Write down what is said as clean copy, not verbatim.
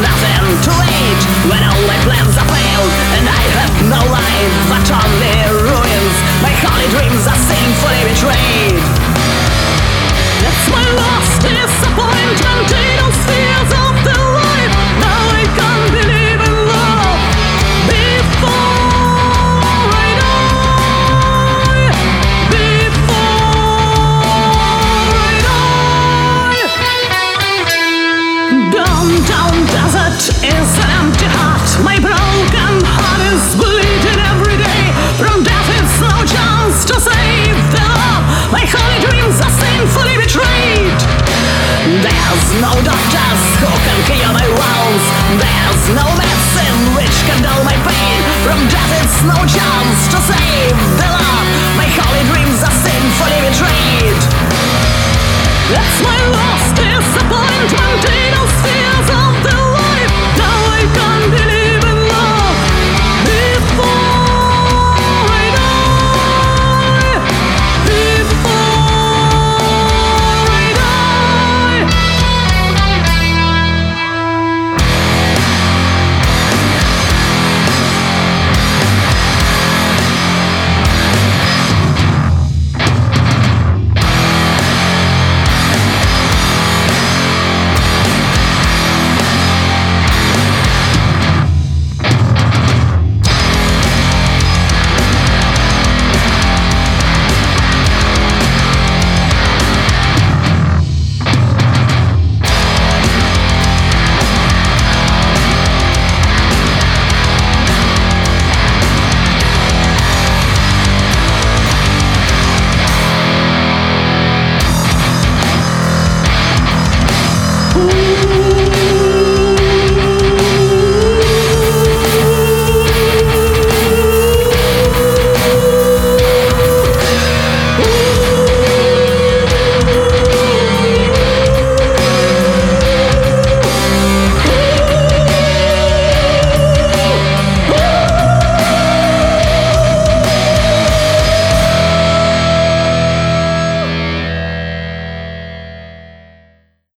nothing to eat when all my plans are failed and I have no life but only ruins. My holy dreams are sinfully betrayed. That's my last disappointment in those fears of the life. Now I can't believe in love before I die. Before I die. Down desert is an empty heart. My broken heart is bleeding every day. From death it's no chance to save the love. My holy dreams are sinfully betrayed. There's no doctors who can cure my wounds. There's no medicine which can dull my pain. From death it's no chance to save